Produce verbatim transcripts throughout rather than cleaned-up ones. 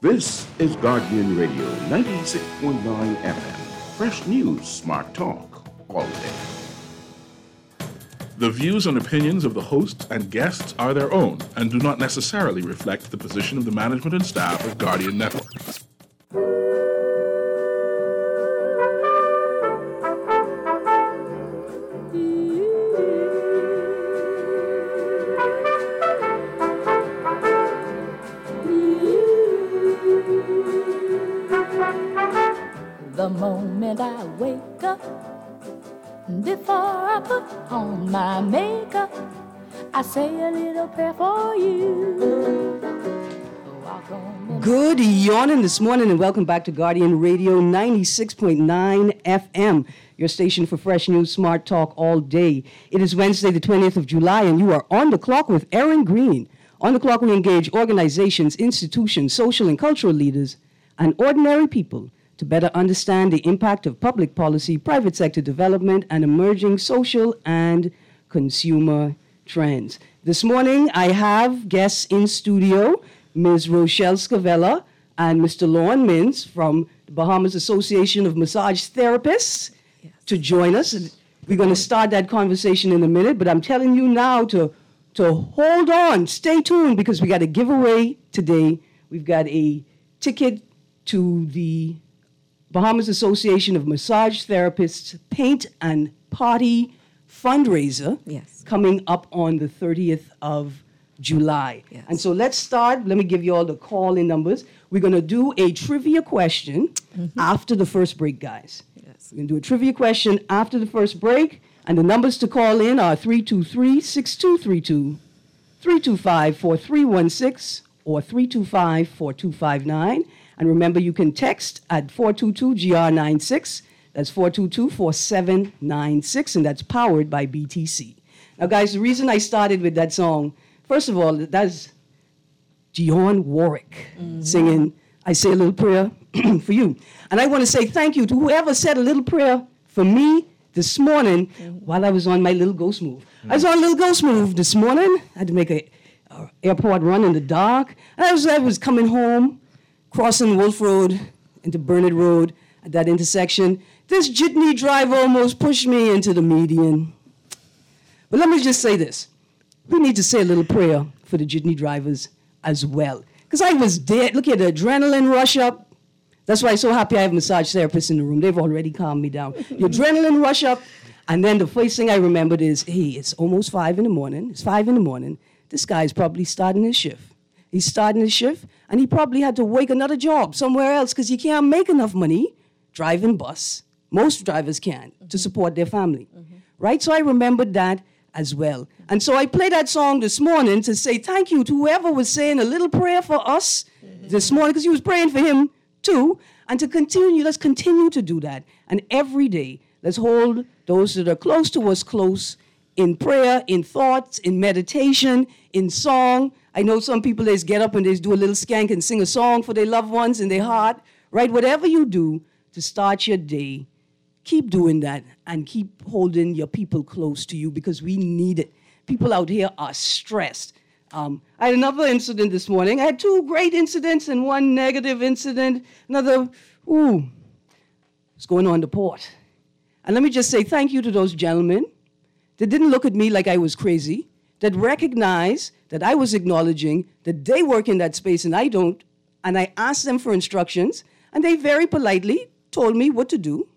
This is Guardian Radio ninety-six point nine F M. Fresh news, smart talk, all day. The views and opinions of the hosts and guests are their own and do not necessarily reflect the position of the management and staff of Guardian Network. The moment I wake up, before I put on my makeup, I say a little prayer for you. Good yawning this morning and welcome back to Guardian Radio ninety-six point nine F M, your station for fresh news, smart talk all day. It is Wednesday the twentieth of July and you are on the clock with Aaron Green. On the clock we engage organizations, institutions, social and cultural leaders, and ordinary people to better understand the impact of public policy, private sector development, and emerging social and consumer trends. This morning, I have guests in studio, Miz Rochelle Scavella and Mister Lorne Mintz from the Bahamas Association of Massage Therapists yes. to join us. We're going to start that conversation in a minute, but I'm telling you now to, to hold on, stay tuned, because we got a giveaway today. We've got a ticket to the Bahamas Association of Massage Therapists Paint and Party fundraiser yes. coming up on the thirtieth of July. Yes. And so let's start. Let me give you all the call-in numbers. We're going to do a trivia question mm-hmm. after the first break, guys. Yes. We're going to do a trivia question after the first break, and the numbers to call in are three two three, six two three two, three two five, four three one six, or three two five, four two five nine. And remember, you can text at four two two G R ninety-six. That's four two two, four seven nine six, and that's powered by B T C. Now, guys, the reason I started with that song, first of all, that's Dionne Warwick mm-hmm. singing I Say a Little Prayer for You. And I want to say thank you to whoever said a little prayer for me this morning mm-hmm. while I was on my little ghost move. Mm-hmm. I was on a little ghost move this morning. I had to make an airport run in the dark. And I was, I was coming home, crossing Wolf Road into Burnett Road at that intersection. This jitney driver almost pushed me into the median. But let me just say this. We need to say a little prayer for the jitney drivers as well. Because I was dead. Look at the adrenaline rush up. That's why I'm so happy I have massage therapists in the room. They've already calmed me down. The adrenaline rush up. And then the first thing I remembered is, hey, it's almost five in the morning. It's five in the morning. This guy's probably starting his shift. He's starting his shift, and he probably had to work another job somewhere else because you can't make enough money driving bus. Most drivers can mm-hmm. to support their family, mm-hmm. right? So I remembered that as well. And so I played that song this morning to say thank you to whoever was saying a little prayer for us mm-hmm. this morning, because he was praying for him too. And to continue, let's continue to do that. And every day, let's hold those that are close to us close in prayer, in thoughts, in meditation, in song. I know some people, they just get up and they just do a little skank and sing a song for their loved ones in their heart, right? Whatever you do to start your day, keep doing that and keep holding your people close to you because we need it. People out here are stressed. Um, I had another incident this morning. I had two great incidents and one negative incident. Another, ooh, what's going on in the port? And let me just say thank you to those gentlemen that didn't look at me like I was crazy, that recognized that I was acknowledging that they work in that space and I don't, and I asked them for instructions, and they very politely told me what to do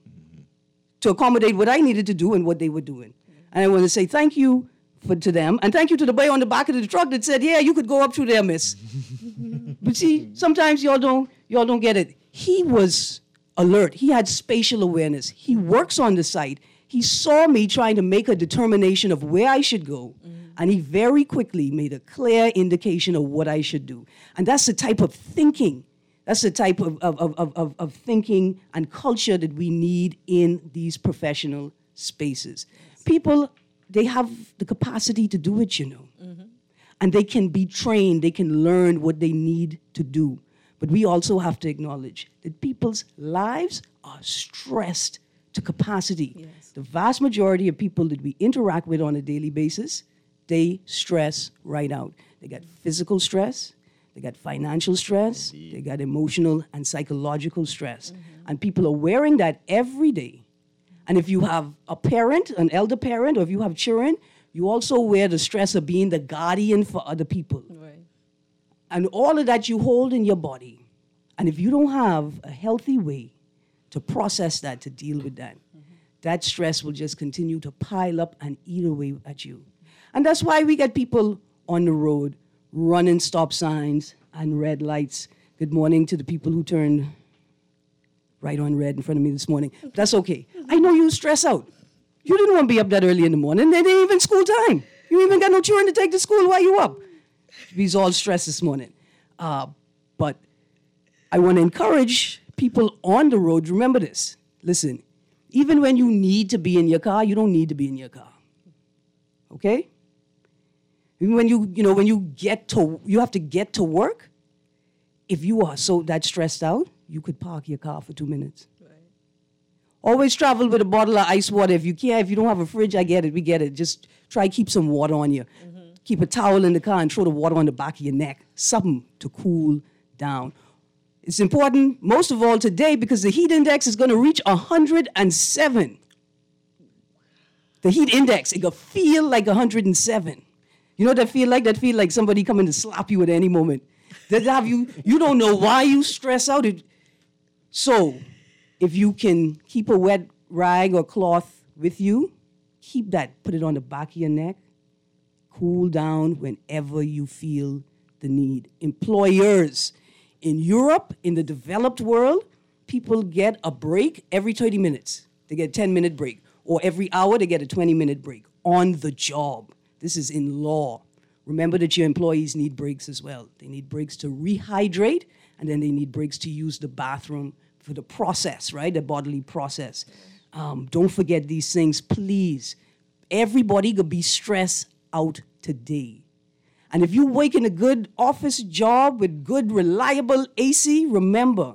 to accommodate what I needed to do and what they were doing. And I want to say thank you for, to them, and thank you to the boy on the back of the truck that said, yeah, you could go up through there, miss. But see, sometimes y'all don't, y'all don't get it. He was alert. He had spatial awareness. He works on the site. He saw me trying to make a determination of where I should go, mm. and he very quickly made a clear indication of what I should do. And that's the type of thinking, that's the type of, of, of, of, of thinking and culture that we need in these professional spaces. Yes. People, they have the capacity to do it, you know. Mm-hmm. And they can be trained, they can learn what they need to do. But we also have to acknowledge that people's lives are stressed to capacity. Yes. The vast majority of people that we interact with on a daily basis, they stress right out. They got physical stress, They got financial stress. Indeed. They got emotional and psychological stress. Mm-hmm. And people are wearing that every day. And if you have a parent, an elder parent, or if you have children, you also wear the stress of being the guardian for other people. Right. And all of that you hold in your body. And if you don't have a healthy way to process that, to deal with that, mm-hmm. that stress will just continue to pile up and eat away at you. And that's why we get people on the road running stop signs and red lights. Good morning to the people who turned right on red in front of me this morning. But that's okay. I know you stress out. You didn't want to be up that early in the morning. It ain't even school time. You even got no children to take to school while you up. We's all stressed this morning. Uh, but I want to encourage people on the road. Remember this. Listen, even when you need to be in your car, you don't need to be in your car. Okay? Even when you, you know, when you get to, you have to get to work, if you are so that stressed out, you could park your car for two minutes. Right. Always travel with a bottle of ice water. If you can't, if you don't have a fridge, I get it, we get it. Just try to keep some water on you. Mm-hmm. Keep a towel in the car and throw the water on the back of your neck. Something to cool down. It's important, most of all today, because the heat index is going to reach one hundred seven. The heat index, it could feel like one hundred seven. You know what that feel like? That feel like somebody coming to slap you at any moment. That have you, you don't know why you stress out. It, so, if you can keep a wet rag or cloth with you, keep that. Put it on the back of your neck. Cool down whenever you feel the need. Employers, in Europe, in the developed world, people get a break every thirty minutes. They get a ten-minute break. Or every hour, they get a twenty-minute break on the job. This is in law. Remember that your employees need breaks as well. They need breaks to rehydrate, and then they need breaks to use the bathroom for the process, right? The bodily process. Um, don't forget these things, please. Everybody could be stressed out today. And if you work in a good office job with good, reliable A C, remember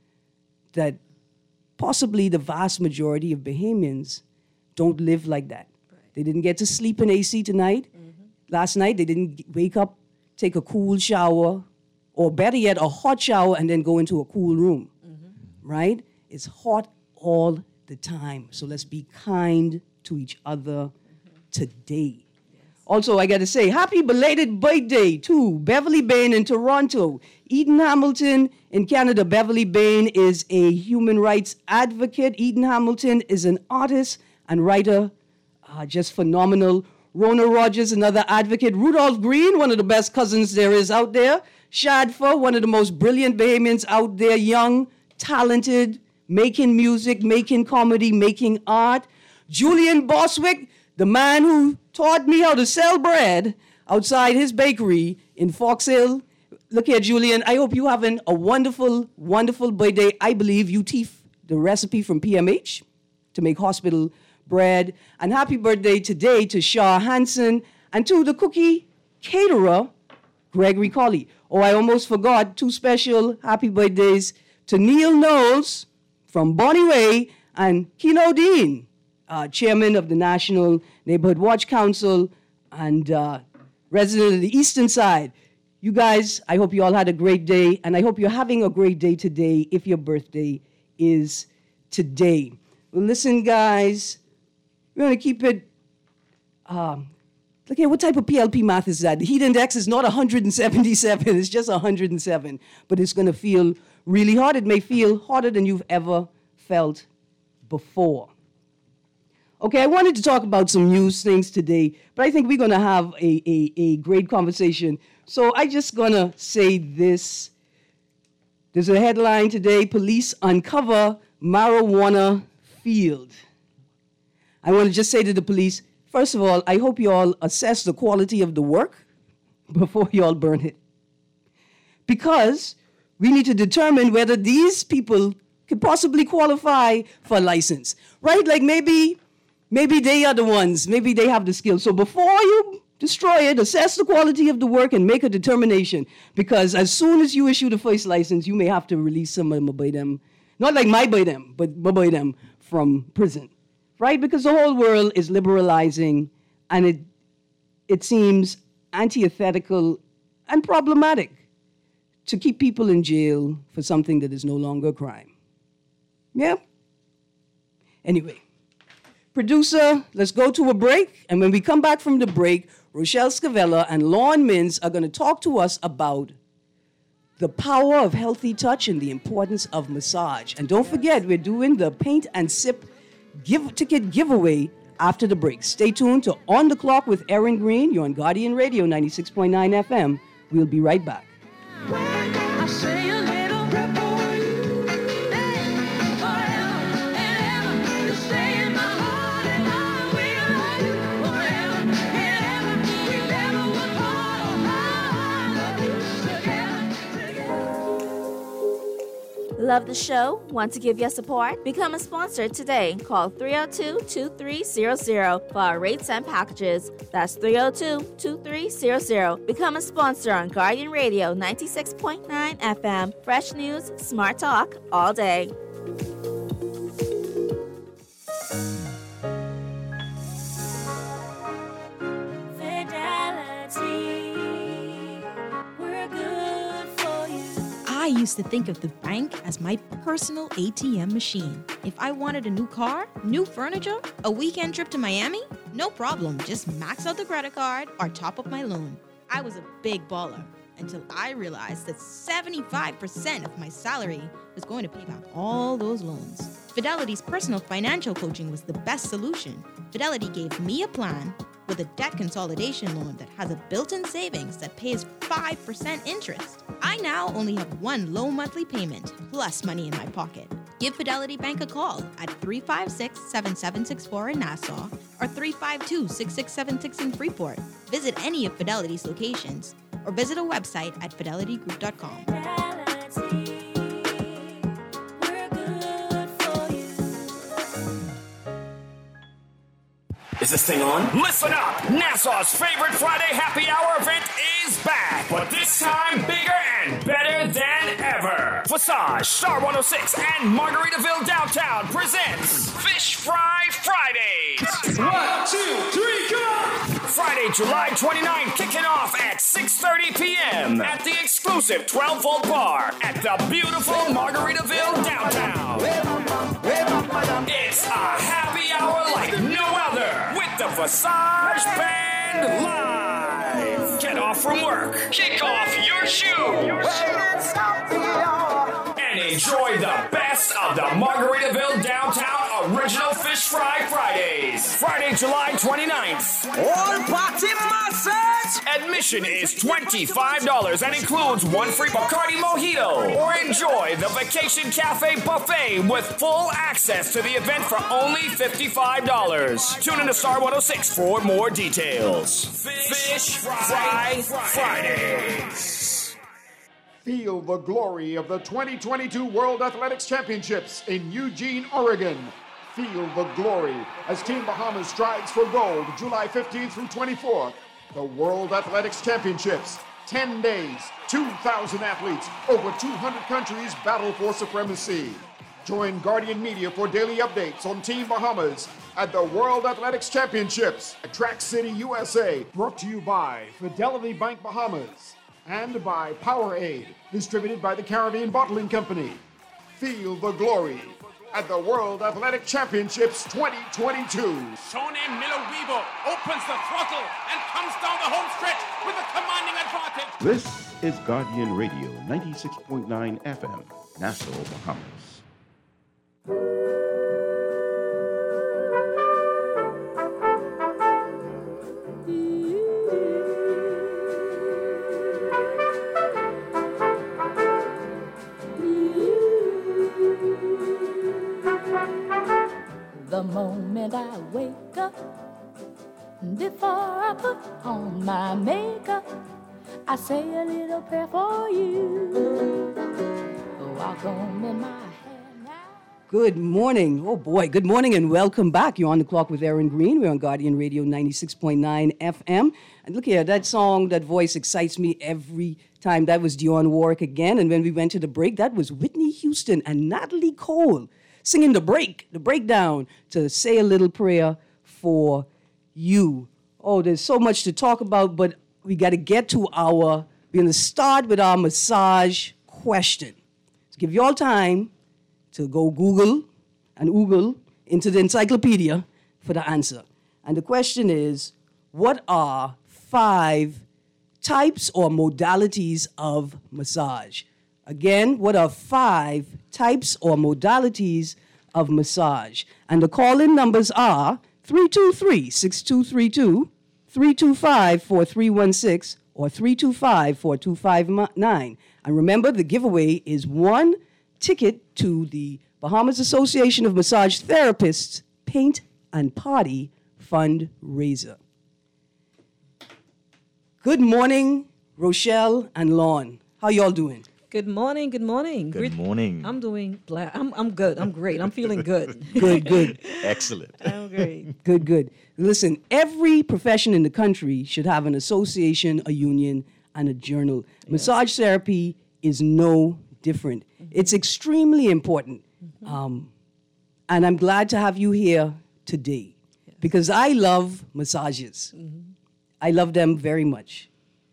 that possibly the vast majority of Bahamians don't live like that. Right. They didn't get to sleep in A C tonight. Mm-hmm. Last night, they didn't wake up, take a cool shower, or better yet, a hot shower, and then go into a cool room, mm-hmm. right? It's hot all the time. So let's be kind to each other mm-hmm. today. Also, I got to say, happy belated birthday to Beverly Bain in Toronto. Eden Hamilton in Canada. Beverly Bain is a human rights advocate. Eden Hamilton is an artist and writer, uh, just phenomenal. Rona Rogers, another advocate. Rudolph Green, one of the best cousins there is out there. Shadfa, one of the most brilliant Bahamians out there, young, talented, making music, making comedy, making art. Julian Boswick, the man who taught me how to sell bread outside his bakery in Fox Hill. Look here, Julian, I hope you're having a wonderful, wonderful birthday. I believe you teach the recipe from P M H to make hospital bread. And happy birthday today to Shah Hansen and to the cookie caterer, Gregory Colley. Oh, I almost forgot two special happy birthdays to Neil Knowles from Bonnie Way and Keno Dean, Uh, chairman of the National Neighborhood Watch Council and uh, resident of the Eastern Side. You guys, I hope you all had a great day, and I hope you're having a great day today if your birthday is today. Well, listen, guys, we're going to keep it, um, look at what type of P L P math is that? The heat index is not one hundred seventy-seven, it's just one hundred seven, but it's going to feel really hot. It may feel hotter than you've ever felt before. Okay, I wanted to talk about some news things today, but I think we're going to have a, a, a great conversation. So I'm just going to say this. There's a headline today, police uncover marijuana field. I want to just say to the police, first of all, I hope you all assess the quality of the work before you all burn it. Because we need to determine whether these people could possibly qualify for a license, right? Like maybe... Maybe they are the ones. Maybe they have the skills. So before you destroy it, assess the quality of the work and make a determination. Because as soon as you issue the first license, you may have to release some of them by them. Not like my by them, but by them from prison. Right? Because the whole world is liberalizing, and it it seems antithetical and problematic to keep people in jail for something that is no longer a crime. Yeah? Anyway, producer, let's go to a break. And when we come back from the break, Rochelle Scavella and Lorne Mintz are going to talk to us about the power of healthy touch and the importance of massage. And don't forget, we're doing the Paint and Sip give ticket giveaway after the break. Stay tuned to On the Clock with Erin Green. You're on Guardian Radio ninety-six point nine F M. We'll be right back. I say a little prayer for you, and forever and ever, to stay in my heart, and I will forever and ever. We never would part. Oh, I love you together, together. Love the show? Want to give your support? Become a sponsor today. Call three oh two, two three zero zero for our rates and packages. That's three oh two, two three zero zero. Become a sponsor on Guardian Radio ninety-six point nine F M. Fresh news, smart talk, all day. I used to think of the bank as my personal A T M machine. If I wanted a new car, new furniture, a weekend trip to Miami, no problem, just max out the credit card or top up my loan. I was a big baller until I realized that seventy-five percent of my salary was going to pay back all those loans. Fidelity's personal financial coaching was the best solution. Fidelity gave me a plan with a debt consolidation loan that has a built-in savings that pays five percent interest. I now only have one low monthly payment plus money in my pocket. Give Fidelity Bank a call at three five six, seven seven six four in Nassau or three five two, six six seven six in Freeport. Visit any of Fidelity's locations or visit a website at fidelity group dot com. Is this thing on? Listen up! Nassau's favorite Friday happy hour event is back, but this time bigger and better than ever. Visage, Star one oh six, and Margaritaville Downtown presents Fish Fry Fridays. One, two, three, go! Friday, July twenty-ninth, kicking off at six thirty p.m. at the exclusive twelve volt bar at the beautiful Margaritaville Downtown. It's a happy hour like no other with the Visage Band live. Get off from work, kick off your shoes, and enjoy the best of the Margaritaville Downtown Original Fish Fry Fridays. Friday, July twenty-ninth. All party massage! Admission is twenty-five dollars and includes one free Bacardi Mojito. Or enjoy the Vacation Cafe Buffet with full access to the event for only fifty-five dollars. Tune in to Star one oh six for more details. Fish, Fish Fry, Fry Fridays. Feel the glory of the twenty twenty-two World Athletics Championships in Eugene, Oregon. Feel the glory as Team Bahamas strives for gold July fifteenth through twenty-fourth. The World Athletics Championships. ten days, two thousand athletes, over two hundred countries battle for supremacy. Join Guardian Media for daily updates on Team Bahamas at the World Athletics Championships at Track City, U S A. Brought to you by Fidelity Bank Bahamas and by Powerade, distributed by the Caribbean Bottling Company. Feel the glory at the World Athletic Championships twenty twenty-two. Sone Milowibo opens the throttle and comes down the home stretch with a commanding advantage. This is Guardian Radio ninety-six point nine F M, Nassau, Bahamas. The moment I wake up, before I put on my makeup, I say a little prayer for you. While combing my hair now. Good morning. Oh boy, good morning and welcome back. You're on the clock with Erin Green. We're on Guardian Radio ninety-six point nine F M. And look here, that song, that voice excites me every time. That was Dionne Warwick again. And when we went to the break, that was Whitney Houston and Natalie Cole singing the break, the breakdown to Say a Little Prayer for You. Oh, there's so much to talk about, but we got to get to our We're going to start with our massage question. So give you all time to go Google and Google into the encyclopedia for the answer. And the question is, what are five types or modalities of massage? Again, what are five types or modalities of massage? And the call-in numbers are three two three, six two three two, three two five, four three one six, or three two five, four two five nine. And remember, the giveaway is one ticket to the Bahamas Association of Massage Therapists Paint and Party fundraiser. Good morning, Rochelle and Lon. How y'all doing? Good morning, good morning. Good morning. I'm doing, bla- I'm, I'm good, I'm great, I'm feeling good. Good, good. Excellent. I'm great. Good, good. Listen, every profession in the country should have an association, a union, and a journal. Yes. Massage therapy is no different. Mm-hmm. It's extremely important. Mm-hmm. Um, and I'm glad to have you here today yes. because I love massages. Mm-hmm. I love them very much.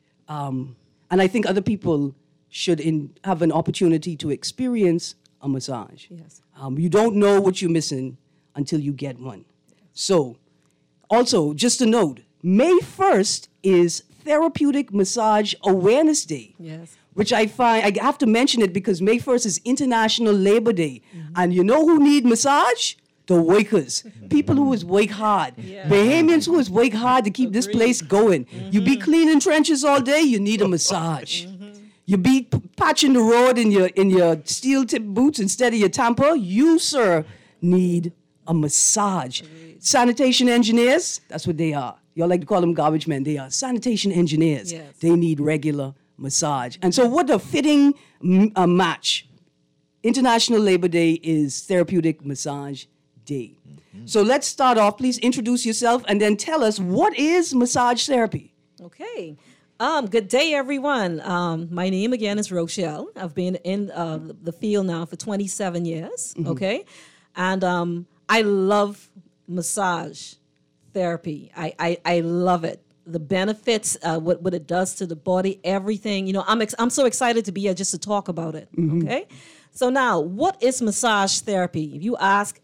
Um, and I think other people should in, have an opportunity to experience a massage. Yes. Um, you don't know what you're missing until you get one. Yes. So, also, just a note, May first is Therapeutic Massage Awareness Day. Yes. Which I find, I have to mention it because May first is International Labor Day. Mm-hmm. And you know who need massage? The workers. People who is work hard. Yeah. Bahamians who is work hard to keep Agreed. This place going. Mm-hmm. You be cleaning trenches all day, you need a massage. Mm-hmm. You be p- patching the road in your in your steel tip boots instead of your tamper, you, sir, need a massage. Agreed. Sanitation engineers, that's what they are. Y'all like to call them garbage men. They are sanitation engineers. Yes. They need regular massage. And so what a fitting m- a match. International Labor Day is Therapeutic Massage Day. Mm-hmm. So let's start off. Please introduce yourself and then tell us, what is massage therapy? Okay. Um, good day, everyone. Um, my name again is Rochelle. I've been in uh, the field now for twenty-seven years. Mm-hmm. Okay. And um, I love massage therapy. I, I, I love it. The benefits, uh, what, what it does to the body, everything. You know, I'm ex- I'm so excited to be here just to talk about it. Mm-hmm. Okay. So now, what is massage therapy? If you ask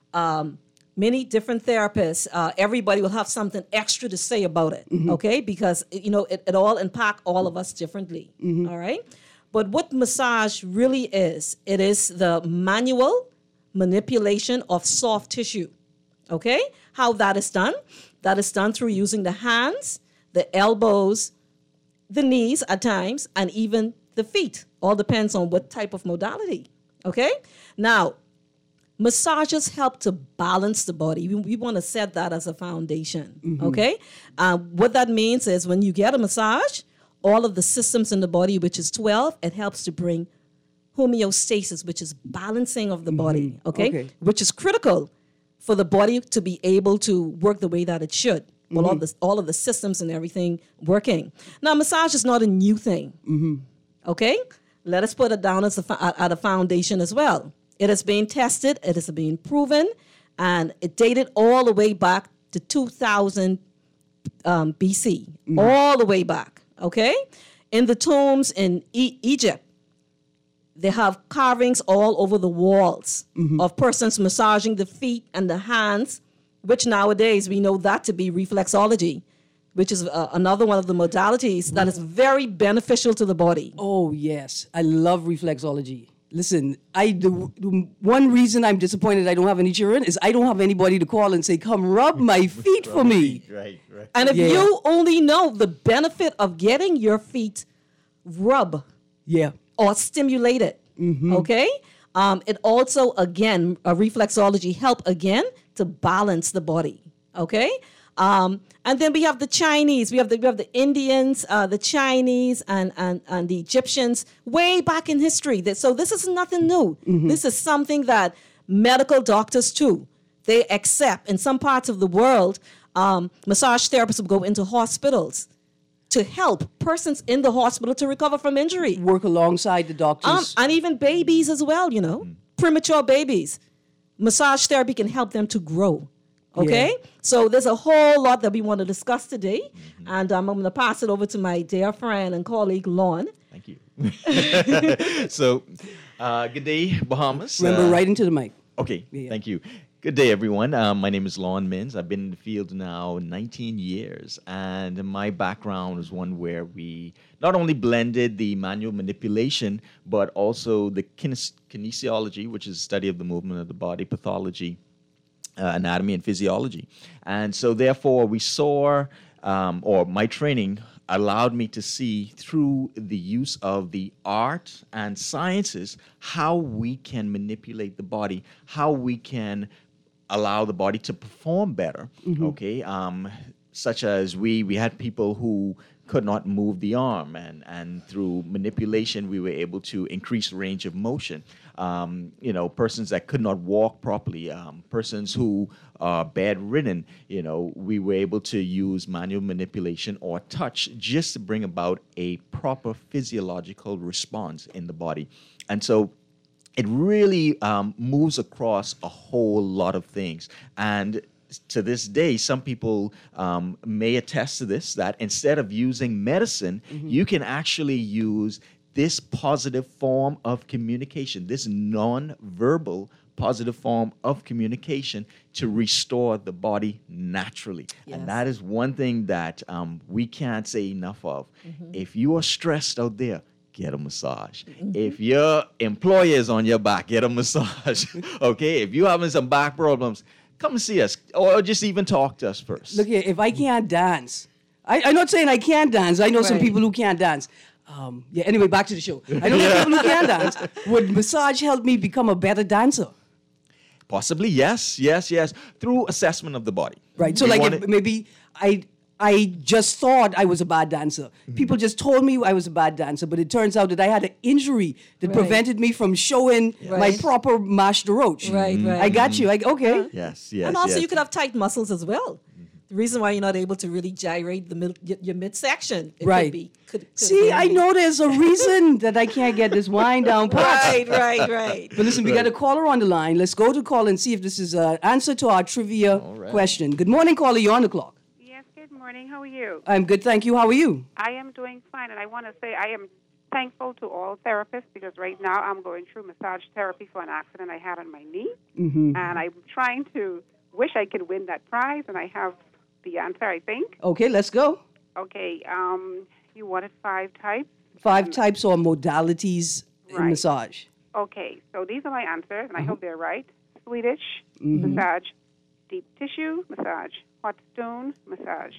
um, many different therapists, uh, everybody will have something extra to say about it, mm-hmm. okay? Because, you know, it, it all impact all of us differently, mm-hmm. all right? But what massage really is, it is the manual manipulation of soft tissue, okay? How that is done? That is done through using the hands, the elbows, the knees at times, and even the feet. All depends on what type of modality, okay? Now, massages help to balance the body. We, we want to set that as a foundation, mm-hmm. okay? Uh, what that means is when you get a massage, all of the systems in the body, which is twelve, it helps to bring homeostasis, which is balancing of the mm-hmm. body, okay? okay? Which is critical for the body to be able to work the way that it should. Mm-hmm. Well, all, the, all of the systems and everything working. Now, massage is not a new thing, mm-hmm. okay? Let us put it down as a, at a foundation as well. It has been tested, it has been proven, and it dated all the way back to two thousand um, B C, mm-hmm. all the way back, okay? In the tombs in e- Egypt, they have carvings all over the walls mm-hmm. of persons massaging the feet and the hands, which nowadays we know that to be reflexology, which is uh, another one of the modalities that is very beneficial to the body. Oh, yes. I love reflexology. Listen, I the, the one reason I'm disappointed I don't have any children is I don't have anybody to call and say, come rub my feet for me. Right, right. And if yeah. you only know the benefit of getting your feet rub yeah. or stimulated, mm-hmm. okay? Um, it also, again, a reflexology help, again, to balance the body, okay? Um, and then we have the Chinese, we have the we have the Indians, uh, the Chinese, and, and and the Egyptians way back in history. So this is nothing new. Mm-hmm. This is something that medical doctors too, they accept. In some parts of the world, um, massage therapists will go into hospitals to help persons in the hospital to recover from injury. Work alongside the doctors. Um, and even babies as well, you know, mm. premature babies. Massage therapy can help them to grow. Okay? Yeah. So there's a whole lot that we want to discuss today. Mm-hmm. And um, I'm going to pass it over to my dear friend and colleague, Lon. Thank you. So, uh, good day, Bahamas. Remember, uh, right into the mic. Okay, Yeah. thank you. Good day, everyone. Um, my name is Lon Mins. I've been in the field now nineteen years, and my background is one where we not only blended the manual manipulation, but also the kines- kinesiology, which is the study of the movement of the body, pathology, uh, anatomy, and physiology. And so, therefore, we saw, um, or my training allowed me to see through the use of the art and sciences how we can manipulate the body, how we can allow the body to perform better. Mm-hmm. Okay, um, such as we we had people who could not move the arm, and and through manipulation we were able to increase range of motion. Um, you know, persons that could not walk properly, um, persons who are bedridden, you know, we were able to use manual manipulation or touch just to bring about a proper physiological response in the body. And so it really um, moves across a whole lot of things. And to this day, some people um, may attest to this, that instead of using medicine, mm-hmm. you can actually use this positive form of communication, this non-verbal positive form of communication to restore the body naturally. Yes. And that is one thing that um, we can't say enough of. Mm-hmm. If you are stressed out there, get a massage. Mm-hmm. If your employer is on your back, get a massage. Okay? If you're having some back problems, come and see us, or just even talk to us first. Look here, if I can't dance, I, I'm not saying I can't dance. I know right. some people who can't dance. Um, yeah. Anyway, back to the show. I know some people who can dance. Would massage help me become a better dancer? Possibly, yes, yes, yes. Through assessment of the body. Right. So, we like, if maybe I I just thought I was a bad dancer. Mm-hmm. People just told me I was a bad dancer, but it turns out that I had an injury that right. prevented me from showing yes. my proper marche de roche. Right, mm-hmm. right. I got you. I, okay. Yes, yes. And also, yes. you could have tight muscles as well. The reason why you're not able to really gyrate the mid, your midsection, it right? Could be, could, could See, I know there's a reason that I can't get this wind down. Right, right, right. But listen, we right. got a caller on the line. Let's go to call and see if this is an answer to our trivia right. question. Good morning, caller. You're on the clock. Yes, good morning. How are you? I'm good, thank you. How are you? I am doing fine, and I want to say I am thankful to all therapists because right now I'm going through massage therapy for an accident I had on my knee, mm-hmm. and I'm trying to wish I could win that prize, and I have the answer, I think. Okay, let's go. Okay, um, you wanted five types? Five um, types or modalities right. in massage. Okay, so these are my answers, and uh-huh. I hope they're right. Swedish mm-hmm. massage, deep tissue massage, hot stone massage,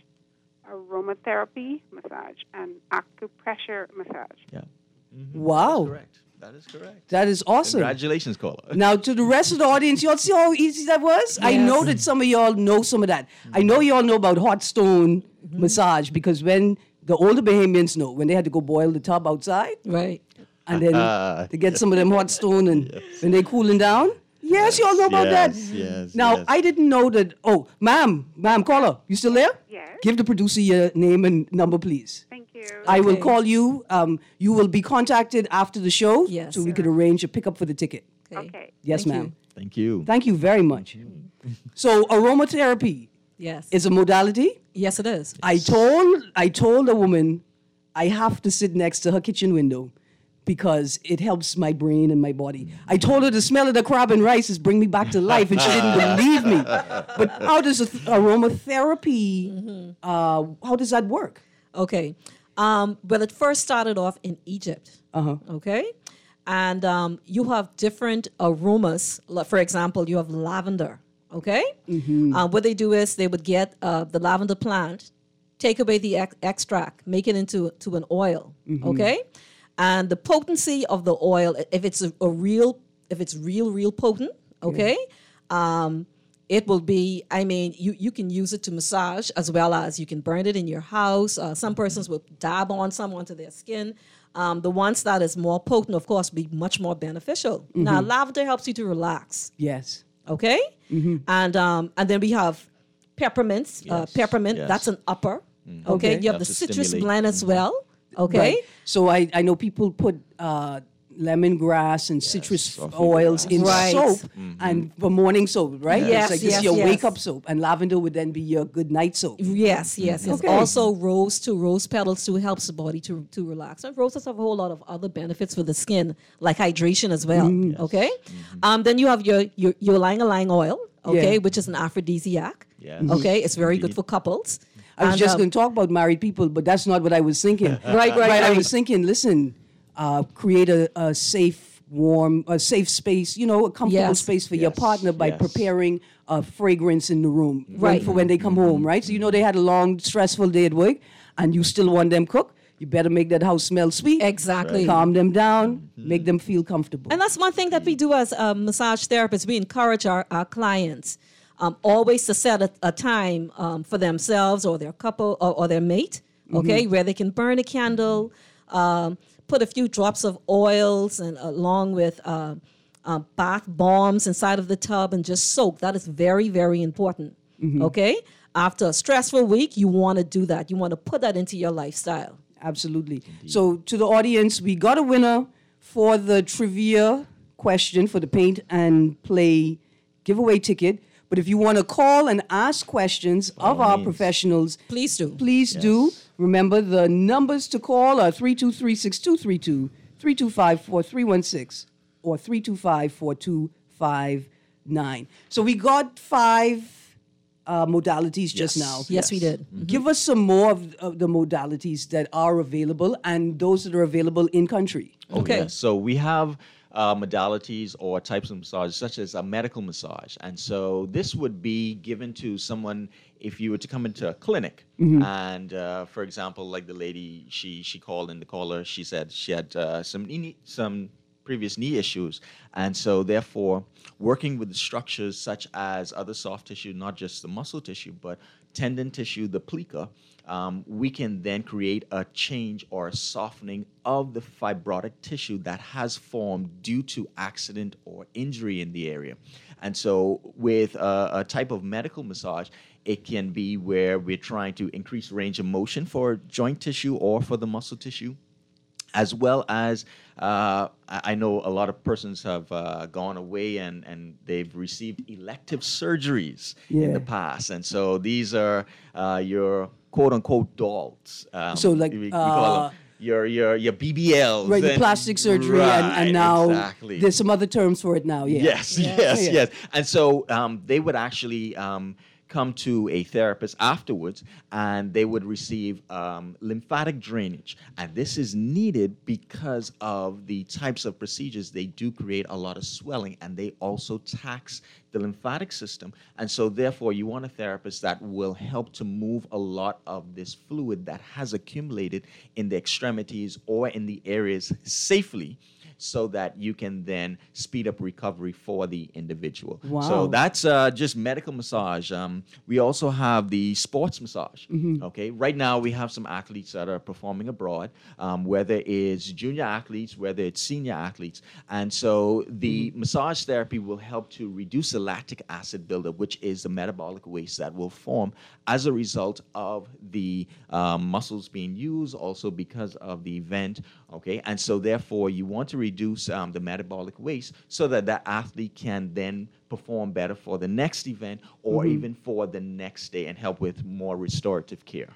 aromatherapy massage, and acupressure massage. Yeah. Mm-hmm. Wow. That's correct. That is correct. That is awesome. Congratulations, caller. Now, to the rest of the audience, y'all see how easy that was? Yes. I know that some of y'all know some of that. Mm-hmm. I know y'all know about hot stone mm-hmm. massage because when the older Bahamians know, when they had to go boil the tub outside. Right. And then uh, to get some of them hot stone and yes. when they cooling down. Yes, y'all know about yes, that. Yes, now, yes. I didn't know that. Oh, ma'am, ma'am, caller, you still there? Yes. Give the producer your name and number, please. Thank you. I okay. will call you. Um, you will be contacted after the show, yes, so we sir. could arrange a pickup for the ticket. Okay. okay. Yes, Thank ma'am. You. Thank you. Thank you very much. So, aromatherapy yes. is a modality. Yes, it is. I told I told a woman I have to sit next to her kitchen window because it helps my brain and my body. I told her the smell of the crab and rice is bring me back to life, and she didn't believe me. But how does aromatherapy, mm-hmm. uh, how does that work? Okay. Um, well, it first started off in Egypt. Uh-huh. Okay. And um, you have different aromas. Like, for example, you have lavender. Okay. Mm-hmm. Uh, what they do is they would get uh, the lavender plant, take away the ex- extract, make it into to an oil. Mm-hmm. Okay. And the potency of the oil, if it's a, a real, if it's real, real potent, okay, yeah. um, it will be, I mean, you, you can use it to massage as well as you can burn it in your house. Uh, some persons will dab on some onto their skin. Um, the ones that is more potent, of course, be much more beneficial. Mm-hmm. Now, lavender helps you to relax. Yes. Okay? Mm-hmm. And um, and then we have peppermints. Yes. Uh, peppermint, yes. that's an upper. Mm. Okay? Okay. You have the Helps to citrus stimulate. blend as well. Okay? Right. So I, I know people put uh, lemongrass and citrus oils in Right. soap Mm-hmm. and for morning soap, right? Yes, It's like this yes, is your yes. wake up soap, and lavender would then be your good night soap. Yes, yes. It's Okay. also rose too. Rose petals too helps the body to, to relax. And roses have a whole lot of other benefits for the skin, like hydration as well. Okay. Um, then you have your your your ylang ylang oil, okay, Yeah. which is an aphrodisiac. Yes. Okay, it's very good Indeed. for couples. I was And, just um, going to talk about married people, but that's not what I was thinking. Right, right, I right. was thinking, listen, uh, create a, a safe, warm, a safe space, you know, a comfortable Yes. space for your Yes, partner by yes. preparing a fragrance in the room when- Right. for when they come home, right? So you know they had a long, stressful day at work, and you still want them cook. You better make that house smell sweet. Exactly. Calm them down, make them feel comfortable. And that's one thing that we do as um, massage therapists. We encourage our, our clients um, always to set a, a time um, for themselves or their couple or, or their mate, okay, where they can burn a candle, um, put a few drops of oils, and along with uh, uh, bath bombs inside of the tub and just soak. That is very, very important, okay? After a stressful week, you want to do that. You want to put that into your lifestyle. Absolutely. So to the audience, we got a winner for the trivia question for the paint and play giveaway ticket. But if you want to call and ask questions of our means. professionals, Please do. please do. Remember, the numbers to call are three two three, six two three two, three two five, four three one six, or three two five, four two five nine. So we got five uh, modalities just Yes. now. Yes, we did. Give us some more of, of the modalities that are available and those that are available in country. Oh, Okay. yes. So we have uh, modalities or types of massage, such as a medical massage. And so this would be given to someone if you were to come into a clinic. And, uh, for example, like the lady, she she called in, the caller, she said she had uh, some knee, some previous knee issues. And so, therefore, working with the structures such as other soft tissue, not just the muscle tissue, but tendon tissue, the plica, um, we can then create a change or a softening of the fibrotic tissue that has formed due to accident or injury in the area. And so, with a, a type of medical massage, it can be where we're trying to increase range of motion for joint tissue or for the muscle tissue, as well as uh, I I know a lot of persons have uh, gone away and, and they've received elective surgeries in Yeah. the past. And so these are uh, your quote-unquote dolls. Um, So, like, we, we call uh, them your, your, your B B Ls. Right, the and- plastic surgery, and, and Right, now exactly. there's some other terms for it now. Yeah. Yes, yes, Yeah. yes. And so um, they would actually um, come to a therapist afterwards, and they would receive um, lymphatic drainage. And this is needed because of the types of procedures. They do create a lot of swelling, and they also tax the lymphatic system. And so, therefore, you want a therapist that will help to move a lot of this fluid that has accumulated in the extremities or in the areas safely, so that you can then speed up recovery for the individual. Wow. So that's uh, just medical massage. Um, we also have the sports massage. Okay, right now we have some athletes that are performing abroad, um, whether it's junior athletes, whether it's senior athletes, and so the massage therapy will help to reduce the lactic acid buildup, which is the metabolic waste that will form as a result of the um, muscles being used, also because of the event. Okay, and so therefore you want to reduce um, the metabolic waste so that that athlete can then perform better for the next event or even for the next day and help with more restorative care.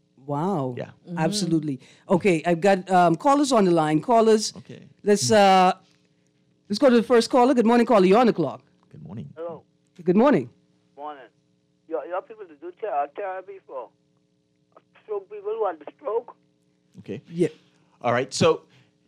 Wow. Yeah. Absolutely. Okay, I've got um, callers on the line. Callers. Okay. Let's uh, let's go to the first caller. Good morning, caller. You're on the clock. Good morning. Hello. Good morning. Morning. You, you have people to do ther- therapy for stroke people who had the stroke? Okay. Yeah. All right. So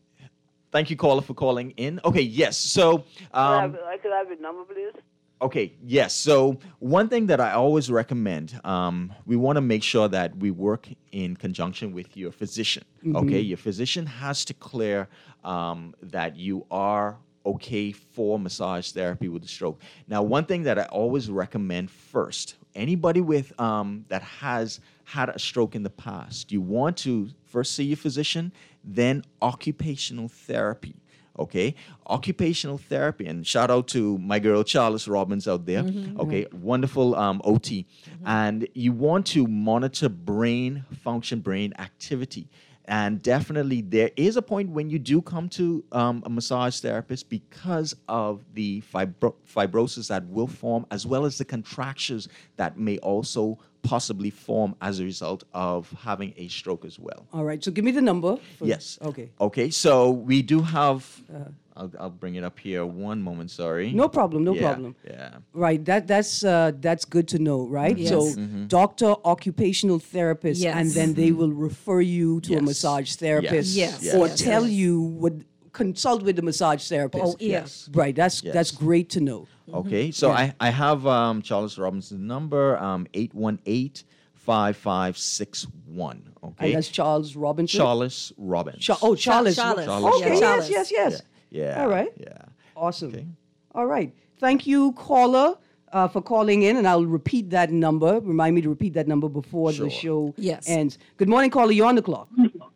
thank you, caller, for calling in. Okay. Yes. So. Could I, Um, have, I could have your number, please? Okay, yes. So one thing that I always recommend, um, we want to make sure that we work in conjunction with your physician. Okay, your physician has to clear um, that you are okay for massage therapy with a stroke. Now, one thing that I always recommend first, anybody with um, that has had a stroke in the past, you want to first see your physician, then occupational therapy. Okay, occupational therapy, and shout out to my girl Charles Robbins out there. Okay, wonderful um, O T, and you want to monitor brain function, brain activity, and definitely there is a point when you do come to um, a massage therapist because of the fibro- fibrosis that will form, as well as the contractures that may also possibly form as a result of having a stroke as well. All right, so give me the number. for- Yes. Okay. Okay, so we do have, I'll, I'll bring it up here. One moment, sorry. No problem, no Yeah, problem. Yeah. Right, that that's uh, that's good to know, right? Yes. So, Mhm. doctor, occupational therapist, Yes. and then they will refer you to a Yes. massage therapist, Yes. Yes. or Yes. tell Yes. you what, consult with the massage therapist. Oh, yes. Right, that's Yes. that's great to know. Okay, so Yeah. I, I have um, Charles Robinson's number, um, eight one eight, five five six one. Okay. And that's Charles Robinson. Charles Robbins. Cha- oh, Charles. Charles. Charles Okay, Robbins. yes, yes, yes. Yeah. All right. Yeah. Awesome. Okay. All right. Thank you, caller, uh, for calling in, and I'll repeat that number. Remind me to repeat that number before Sure. the show Yes. ends. Good morning, caller. You're on the clock.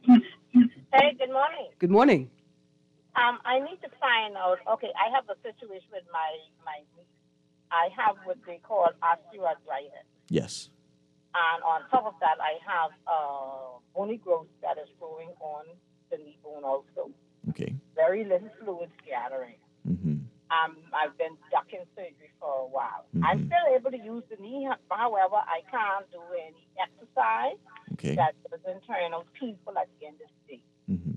Hey, good morning. Good morning. Um, I need to find out. Okay, I have a situation with my my niece. I have what they call osteoarthritis, Yes. and on top of that, I have uh, bony growth that is growing on the knee bone also. Okay. Very little fluid scattering. Mm-hmm. Um, I've been ducking surgery for a while. Mhm. I'm still able to use the knee, however, I can't do any exercise Okay. that doesn't turn out painful at the end of the day. Mm-hmm.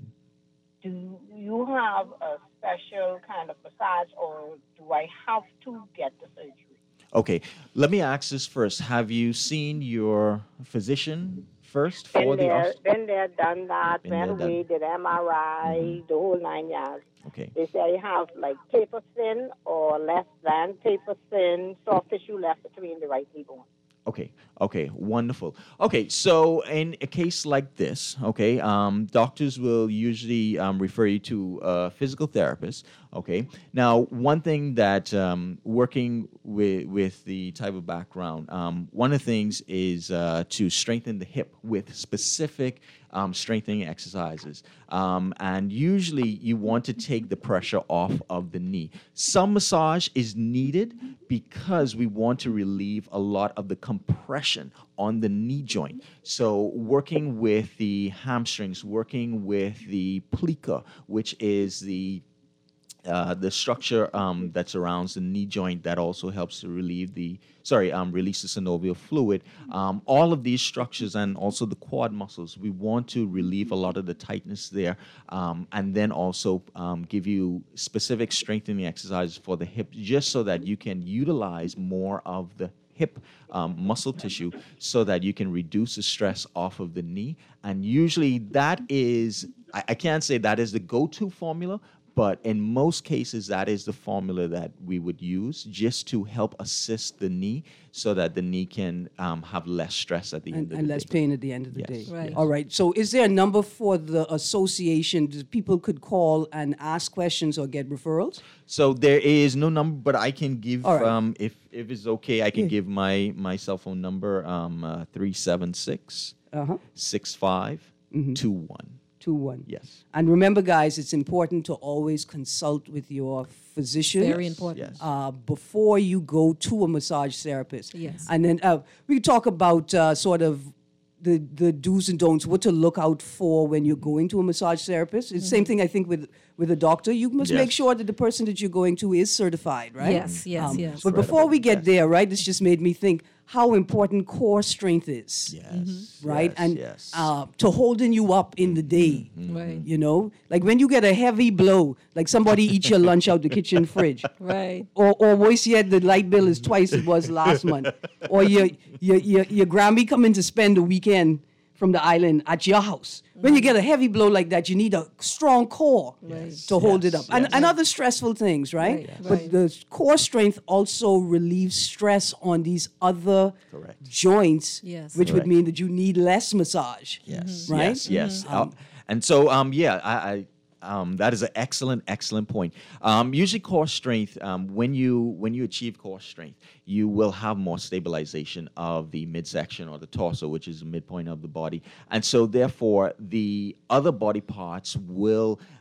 Do you have a special kind of massage, or do I have to get the surgery? Okay. Let me ask this first. Have you seen your physician first for Been the there, os- been there, done that, Been went there, away, did M R I, the whole nine yards. Okay. They say I have like paper thin or less than paper thin soft tissue left between the right knee bone. Okay. Okay. Wonderful. Okay. So in a case like this, okay, um, doctors will usually um, refer you to a physical therapist. Okay. Now, one thing that um, working with with the type of background, um, one of the things is uh, to strengthen the hip with specific um, strengthening exercises. Um, and usually you want to take the pressure off of the knee. Some massage is needed because we want to relieve a lot of the compression on the knee joint. So working with the hamstrings, working with the plica, which is the uh, the structure um, that surrounds the knee joint that also helps to relieve the, sorry, um, release the synovial fluid. Um, all of these structures and also the quad muscles, we want to relieve a lot of the tightness there, um, and then also um, give you specific strengthening exercises for the hip, just so that you can utilize more of the hip um, muscle tissue so that you can reduce the stress off of the knee. And usually that is, I, I can't say that is the go-to formula, but in most cases, that is the formula that we would use just to help assist the knee so that the knee can um, have less stress at the And, end of and the less day. pain at the end of the Yes, day. Right. yes. All right. So, is there a number for the association that people could call and ask questions or get referrals? So there is no number, but I can give, All right. um, if, if it's okay, I can Yeah. give my, my cell phone number, um, uh, three seven six, Uh-huh. six five two one. Two one. Yes. And remember, guys, it's important to always consult with your physician. Very important. Yes. Uh, before you go to a massage therapist. Yes. And then uh, we talk about uh, sort of the the do's and don'ts, what to look out for when you're going to a massage therapist. It's the same Mhm. thing, I think, with with a doctor. You must Yes. make sure that the person that you're going to is certified, right? Yes, yes, yes. But Right. before we get there, right, this just made me think how important core strength is. Yes. Right? Yes, and yes. Uh, to holding you up in the day. Right. You know, like when you get a heavy blow, like somebody eats your lunch out the kitchen fridge. Right. Or, or worse yet, the light bill is twice it was last month. Or your, your, your, your Grammy coming to spend the weekend from the island at your house. When you get a heavy blow like that, you need a strong core Yes. to hold Yes, it up. And, yes. and other stressful things, right? Right, yes. But right. the core strength also relieves stress on these other joints, Yes. which would Correct. mean that you need less massage. Yes. Right? Yes. Yes. Mhm. Uh, and so, um, yeah, I, I um, that is an excellent, excellent point. Um, usually, core strength. Um, when you when you achieve core strength, you will have more stabilization of the midsection or the torso, which is the midpoint of the body, and so therefore the other body parts will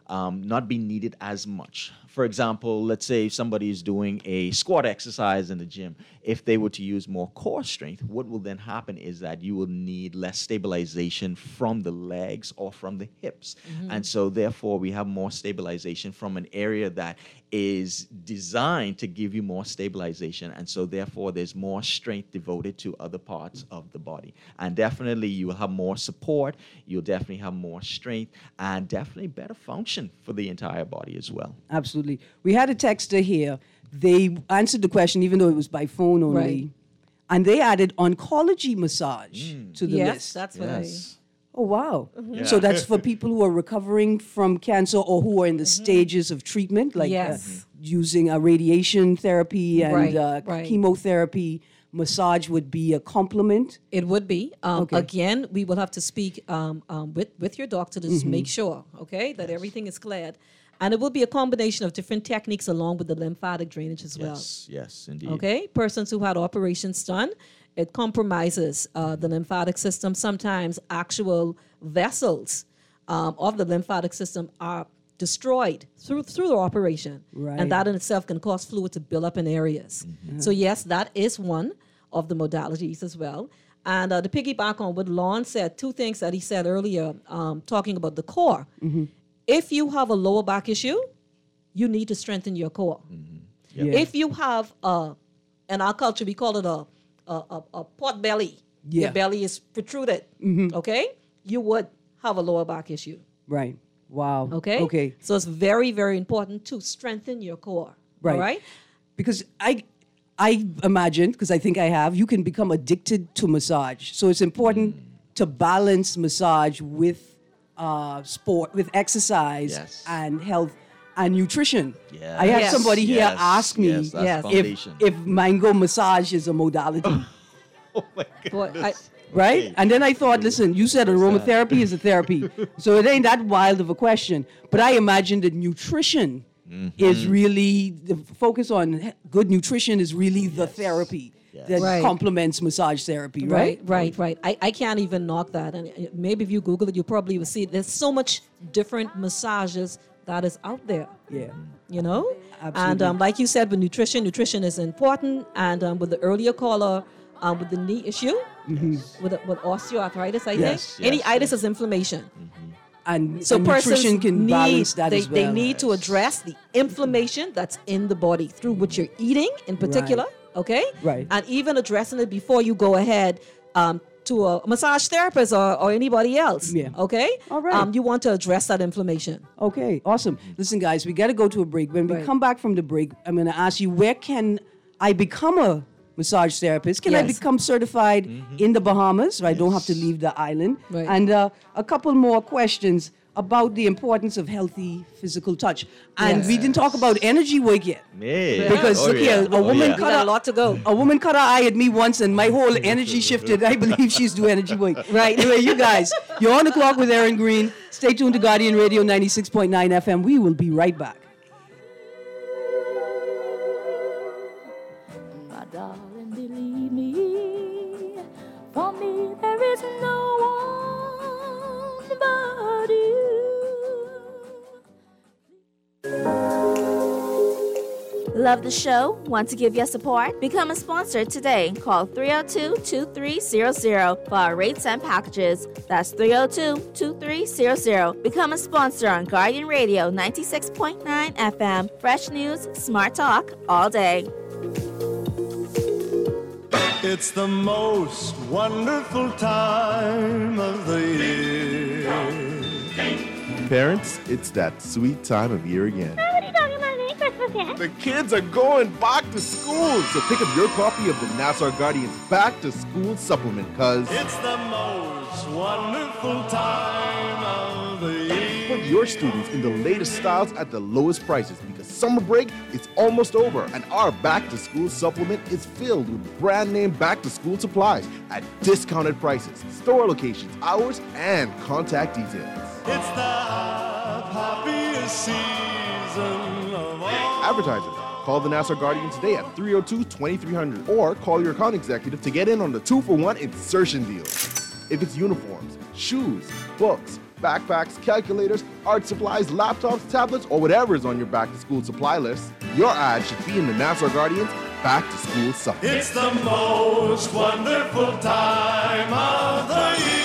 um, not be needed as much. For example, let's say somebody is doing a squat exercise in the gym. If they were to use more core strength, what will then happen is that you will need less stabilization from the legs or from the hips. Mm-hmm. And so therefore we have more stabilization from an area that is designed to give you more stabilization. And so therefore there's more strength devoted to other parts of the body. And definitely you will have more support, you'll definitely have more strength, and definitely better function for the entire body as well. Absolutely. We had a texter here. They answered the question, even though it was by phone only. Right. And they added oncology massage to the Yes, list. that's what I- Oh, wow. Mhm. So Yeah. that's for people who are recovering from cancer or who are in the stages of treatment, like Yes. uh, using uh, radiation therapy and Right, uh, right. chemotherapy. Massage would be a complement. It would be. Um, Okay. Again, we will have to speak um, um, with, with your doctor to just Mhm. make sure, okay, that everything is cleared. And it will be a combination of different techniques along with the lymphatic drainage as well. Yes, yes, indeed. Okay, persons who had operations done, it compromises uh, the lymphatic system. Sometimes actual vessels um, of the lymphatic system are destroyed through through the operation, Right. and that in itself can cause fluid to build up in areas. So yes, that is one of the modalities as well. And uh, to piggyback on what Lon said, two things that he said earlier, um, talking about the core. If you have a lower back issue, you need to strengthen your core. Yeah. Yeah. If you have, a, in our culture, we call it a, a, a, a pot belly. Yeah. Your belly is protruded, Mhm. okay? You would have a lower back issue, Right. Wow. okay? Okay. So it's very, very important to strengthen your core, Right. all right? Because I, I imagine, because I think I have, you can become addicted to massage. So it's important to balance massage with uh, sport, with exercise Yes. and health and nutrition. Yes. I had Yes. somebody here Yes. ask me Yes, that's Yes. if, foundation. if mango massage is a modality. Boy, I, Right? Okay. And then I thought, listen, you said aromatherapy is a therapy. So it ain't that wild of a question. But I imagine that nutrition is really, the focus on he- good nutrition is really the therapy that Right. complements massage therapy, right? Right, right, right. I, I can't even knock that. And uh, maybe if you Google it, you probably will see there's so much different massages that is out there. Yeah. You know? And Absolutely. um, like you said, with nutrition, nutrition is important. And um, with the earlier caller, um, with the knee issue, with, with osteoarthritis, I Yes, think, any yes, itis is inflammation. And, So and persons nutrition can need, balance that they, as well. they need to address the inflammation that's in the body through what you're eating in particular, okay? Right. And even addressing it before you go ahead um, to a massage therapist or, or anybody else, Yeah. okay? All right. Um, you want to address that inflammation. Okay, awesome. Listen, guys, we got to go to a break. When we Right. come back from the break, I'm going to ask you, where can I become a massage therapist? Can I Yes. become certified in the Bahamas? So I don't have to leave the island. Right. And uh, a couple more questions about the importance of healthy physical touch. And we didn't talk about energy work yet. Yeah. Because Oh, look yeah. here, a Oh, woman yeah. We cut got a a lot to go. A woman cut her eye at me once, and my whole energy shifted. I believe she's doing energy work. Right. Anyway, you guys, you're on the clock with Aaron Green. Stay tuned to Guardian Radio ninety-six point nine F M. We will be right back. My darling, believe me, for me there is no one but you. Love the show? Want to give your support? Become a sponsor today. Call three oh two, two three zero zero for our rates and packages. That's three oh two, two three zero zero. Become a sponsor on Guardian Radio ninety-six point nine F M. Fresh news, smart talk, all day. It's the most wonderful time of the year. Parents, it's that sweet time of year again. What are you talking about? It ain't Christmas yet. The kids are going back to school, so pick up your copy of the Nassau Guardian's Back to School Supplement, cause It's the most wonderful time of the year. put your students in the latest styles at the lowest prices, because summer break is almost over, and our Back to School Supplement is filled with brand name back to school supplies at discounted prices, store locations, hours, and contact details. It's the happiest season of all. Advertisers, call the Nassau Guardian today at three oh two, two three hundred or call your account executive to get in on the two for one insertion deal. If it's uniforms, shoes, books, backpacks, calculators, art supplies, laptops, tablets, or whatever is on your back-to-school supply list, your ad should be in the Nassau Guardian's Back to School Supplement. It's the most wonderful time of the year.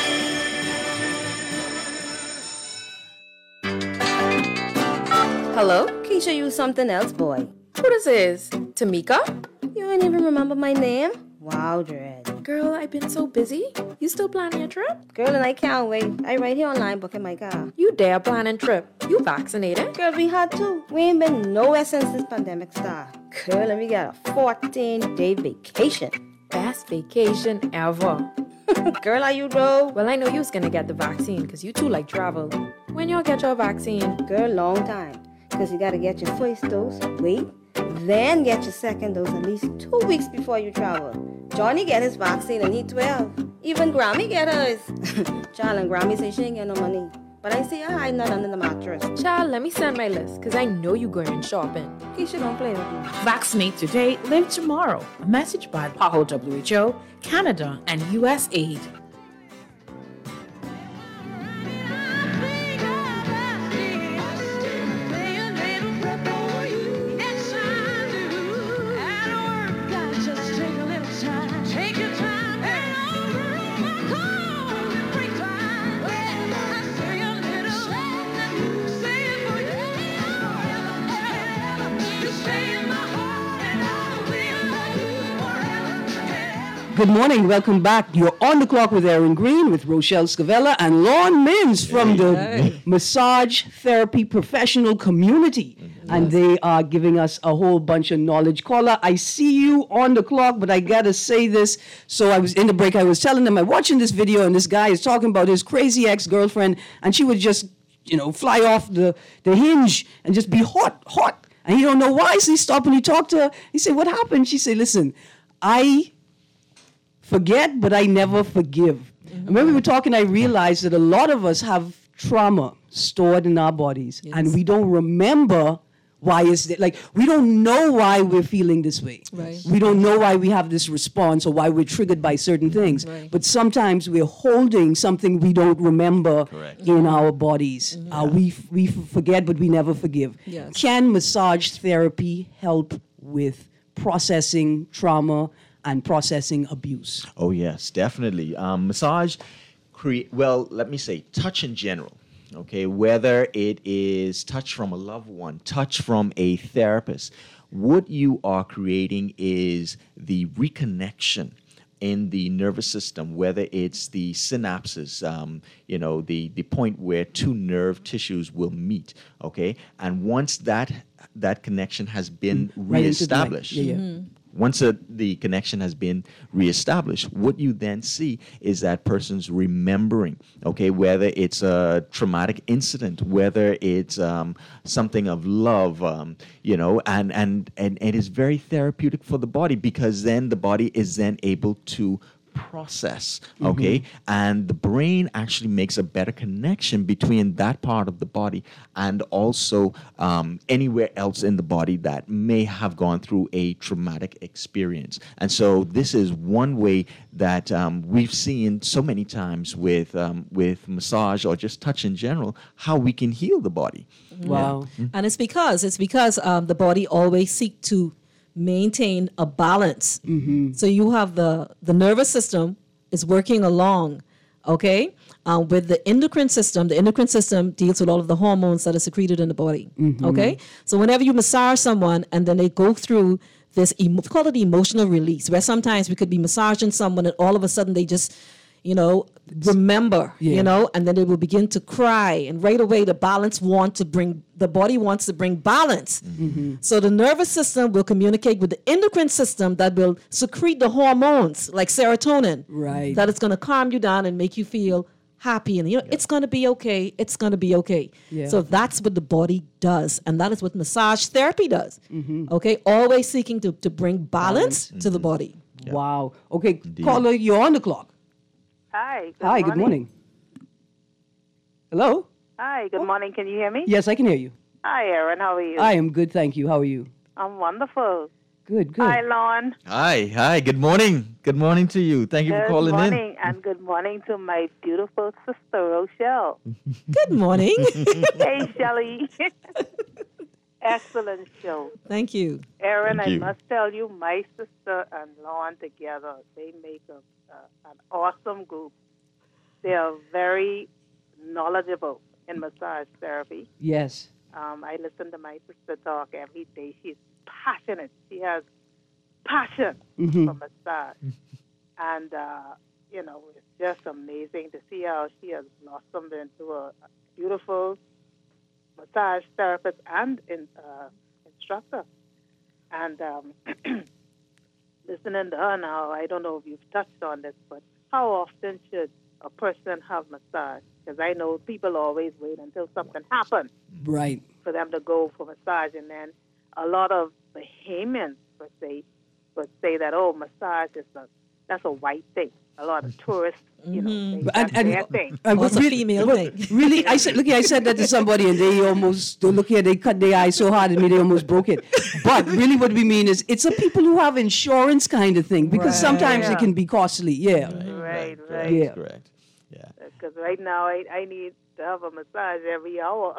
Hello? Keisha, you something else, boy. Who this is? Tamika? You ain't even remember my name? Wow, Dread. Girl, I've been so busy. You still planning your trip? Girl, and I can't wait. I right here online booking my car. You dare planning trip? You vaccinated? Girl, we had to. We ain't been nowhere since this pandemic started. Girl, and we got a fourteen-day vacation. Best vacation ever. Girl, are you though? Well, I know you was gonna get the vaccine because you too like travel. When y'all get your vaccine? Girl, long time. Because you gotta get your first dose, wait, then get your second dose at least two weeks before you travel. Johnny get his vaccine and he twelve. Even Grammy get hers. Child, and Grammy say she ain't get no money. But I see her hiding that under the mattress. Child, let me send my list, because I know you going shopping. Keisha don't play with you. Vaccinate today, live tomorrow. A message by P A H O W H O, Canada, and U S A I D. Good morning. Welcome back. You're on the clock with Aaron Green, with Rochelle Scavella, and Lorne Mins from the Hey. massage therapy professional community. And they are giving us a whole bunch of knowledge. Caller, I see you on the clock, but I got to say this. So I was in the break. I was telling them I'm watching this video, and this guy is talking about his crazy ex-girlfriend, and she would just, you know, fly off the, the hinge and just be hot, hot. And he don't know why. So he stopped and he talked to her. He said, what happened? She said, listen, I forget, but I never forgive. And when we were talking, I realized that a lot of us have trauma stored in our bodies, Yes. and we don't remember why is it like we don't know why we're feeling this way. Right. We don't know why we have this response or why we're triggered by certain things. Right. But sometimes we're holding something we don't remember Correct. in our bodies. Uh, we f- we f- forget, but we never forgive. Yes. Can massage therapy help with processing trauma and processing abuse? Oh yes, definitely. Um, massage, cre- well, let me say, touch in general. Okay, whether it is touch from a loved one, touch from a therapist, what you are creating is the reconnection in the nervous system, whether it's the synapses, um, you know, the, the point where two nerve tissues will meet, okay? And once that that connection has been Right into the neck. reestablished, Yeah, yeah. once a, the connection has been reestablished, what you then see is that person's remembering, okay, whether it's a traumatic incident, whether it's um, something of love, um, you know, and, and, and it is very therapeutic for the body because then the body is then able to process, okay? Mhm. And the brain actually makes a better connection between that part of the body and also um, anywhere else in the body that may have gone through a traumatic experience. And so this is one way that um, we've seen so many times with um, with massage or just touch in general, how we can heal the body. Wow. Yeah. And it's because it's because um, the body always seek to maintain a balance. So you have the the nervous system is working along, okay, uh, with the endocrine system. The endocrine system deals with all of the hormones that are secreted in the body. Mhm. Okay, so whenever you massage someone and then they go through this, emo- we call it emotional release, where sometimes we could be massaging someone and all of a sudden they just, you know, remember, Yeah. you know, and then they will begin to cry, and right away the balance want to bring the body wants to bring balance. Mhm. So the nervous system will communicate with the endocrine system that will secrete the hormones like serotonin. Right. That is going to calm you down and make you feel happy, and you know it's going to be okay. It's going to be okay. Yeah. So that's what the body does, and that is what massage therapy does. Mhm. Okay, always seeking to to bring balance, to the body. Wow. Okay, caller, you're on the clock. Hi. Good Hi, good morning. Hello? Hi, good morning. Can you hear me? Yes, I can hear you. Hi, Aaron. How are you? I am good, thank you. How are you? I'm wonderful. Good, good. Hi, Lon. Hi, hi. Good morning. Good morning to you. Thank you good for calling morning, in. and good morning to my beautiful sister, Rochelle. Good morning. Hey, Shelley. Excellent show. Thank you. Aaron, Thank I you. must tell you, my sister and Lon together, they make a, uh, an awesome group. They are very knowledgeable in massage therapy. Yes. Um, I listen to my sister talk every day. She's passionate. She has passion Mhm. for massage. And, uh, you know, it's just amazing to see how she has blossomed into a beautiful massage therapist and in, uh, instructor. And um, listening to her now, I don't know if you've touched on this, but how often should a person have massage? Because I know people always wait until something happens Right. for them to go for massage. And then a lot of Bahamians, per se, would say that, oh, massage is a, that's a white thing. A lot of tourists, you know, Mm-hmm. they, And- that's and- their thing. and What's a really- female but thing? Really, I said, look, I said that to somebody, and they almost they look here, they cut their eyes so hard at me, they almost broke it. But really, what we mean is, it's a people who have insurance kind of thing, because Right. sometimes Yeah. it can be costly. Yeah. Right, right. Yeah. Correct. Because right now I, I need to have a massage every hour.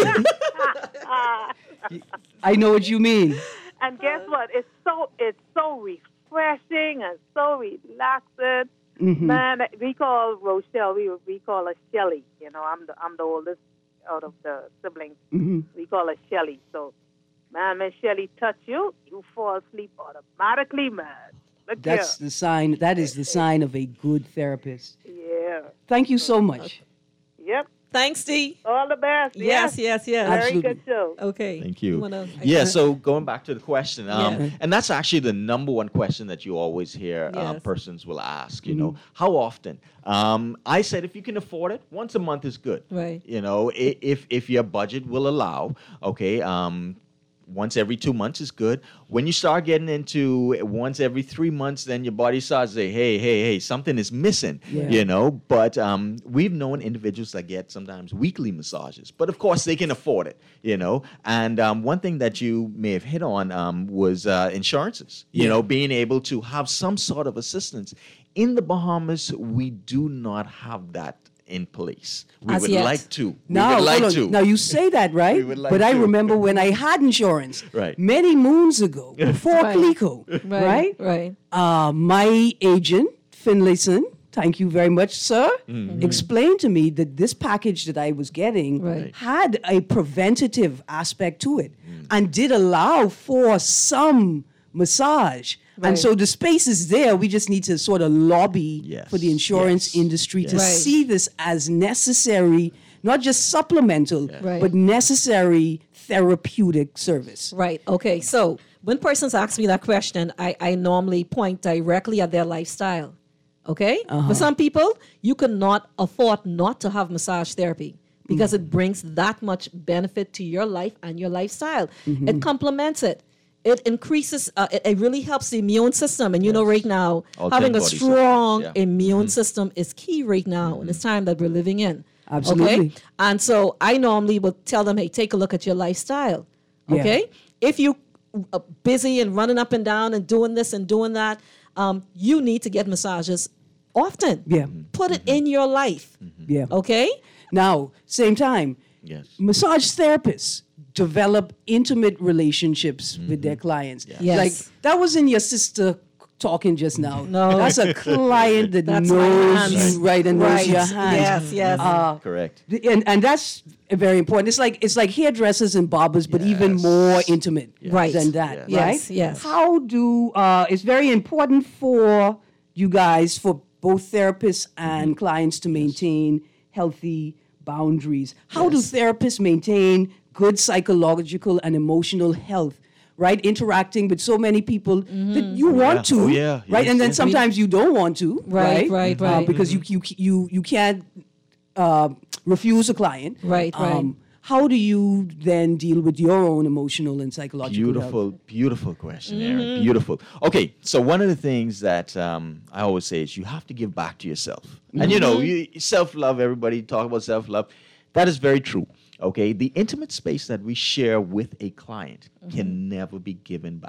I know what you mean. And guess what? It's so it's so refreshing and so relaxing. Mhm. Man, we call Rochelle, we we call her Shelly. You know, I'm the I'm the oldest out of the siblings. Mhm. We call her Shelly. So, man, when Shelly touch you, you fall asleep automatically, man. Look That's here. the sign. That is the sign of a good therapist. Yeah. Thank you so much. Yep. Thanks, Dee. All the best. Yes, yes, yes. Very Absolutely. good show. Okay. Thank you. wanna- yeah, so going back to the question, um, Yeah. and that's actually the number one question that you always hear uh, Yes. persons will ask, you Mhm. know, how often? Um, I said if you can afford it, once a month is good. Right. You know, i- if if your budget will allow, okay, um, once every two months is good. When you start getting into once every three months, then your body starts to say, hey, hey, hey, something is missing, Yeah. you know. But um, we've known individuals that get sometimes weekly massages, but of course they can afford it, you know. And um, one thing that you may have hit on um, was uh, insurances, you Yeah. know, being able to have some sort of assistance. In the Bahamas, we do not have that in place. We As would yet. like to. We Now, would like hold on. to. Now you say that, right? We would like but I to. remember when I had insurance, Right. many moons ago, before Right. Clico, right? Right. Right. Uh, my agent, Finlayson, thank you very much, sir, Mm-hmm. explained to me that this package that I was getting Right. had a preventative aspect to it Mm. and did allow for some massage. Right. And so the space is there. We just need to sort of lobby Yes. for the insurance Yes. industry to Right. see this as necessary, not just supplemental, Right. but necessary therapeutic service. Right. Okay. So when persons ask me that question, I, I normally point directly at their lifestyle. Okay. Uh-huh. For some people, you cannot afford not to have massage therapy because it brings that much benefit to your life and your lifestyle. Mm-hmm. It complements it. It increases. Uh, it, it really helps the immune system. And you know, right now, All having ten a body strong systems, yeah. immune system is key right now in this time that we're living in. Absolutely. Okay? And so I normally would tell them, hey, take a look at your lifestyle. Yeah. Okay? If you are busy and running up and down and doing this and doing that, um, you need to get massages often. Yeah. Put it in your life. Yeah. Okay? Now, same time, Yes. massage therapists develop intimate relationships with their clients. Yes. Like that wasn't your sister talking just now. No. That's a client that That's my knows hands. you right and knows Right. your hands. Yes, yes. Uh, Correct. th- and and that's very important. It's like it's like hairdressers and barbers, but even Yes. more intimate Right. than that, Yes. right? Yes, yes. How do uh, it's very important for you guys, for both therapists and clients, to maintain healthy boundaries. How do therapists maintain good psychological and emotional health? Right, interacting with so many people that you want yeah. to, Oh, yeah. right, Yes, and then yes. sometimes you don't want to, Right, right, right, Uh, right. because you you you you can't uh, refuse a client, Right, right. how do you then deal with your own emotional and psychological health? Beautiful, beautiful question, Aaron. Beautiful. Okay, so one of the things that um, I always say is you have to give back to yourself. And you know, you, self-love, everybody talk about self-love. That is very true. Okay, the intimate space that we share with a client can never be given back.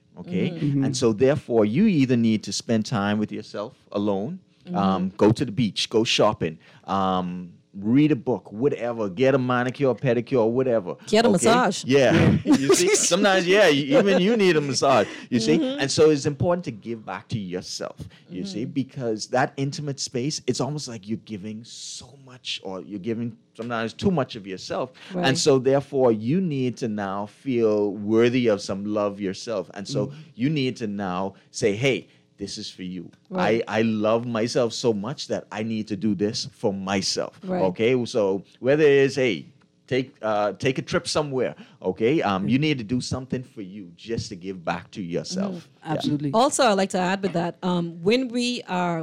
Okay, Mhm. and so therefore you either need to spend time with yourself alone, um, go to the beach, go shopping, um, read a book, whatever, get a manicure, pedicure, whatever. Get a okay? massage. Yeah, you see, sometimes yeah, you, even you need a massage. You see, Mhm. and so it's important to give back to yourself. You see, Mm-hmm. because that intimate space, it's almost like you're giving so much, or you're giving sometimes too much of yourself, Right. and so therefore you need to now feel worthy of some love yourself, and so Mhm. you need to now say, hey, this is for you. Right. I, I love myself so much that I need to do this for myself. Right. Okay, so whether it's, hey, take uh, take a trip somewhere, okay, um, you need to do something for you just to give back to yourself. Yeah. Absolutely. Also, I'd like to add with that, um, when we are